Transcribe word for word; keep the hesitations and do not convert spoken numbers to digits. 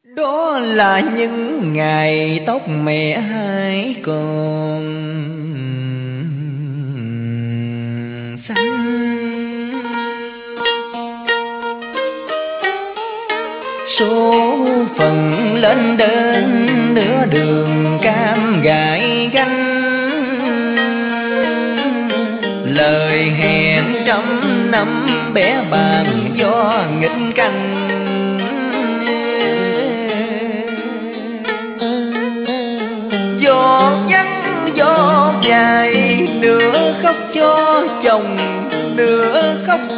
Đó là những ngày tóc mẹ hai còn xanh, số phận lên đến nửa đường cam gãi gánh, lời hẹn trăm năm bé bàng do nghịch canh. Gió vắng gió dài, nửa khóc cho chồng nửa khóc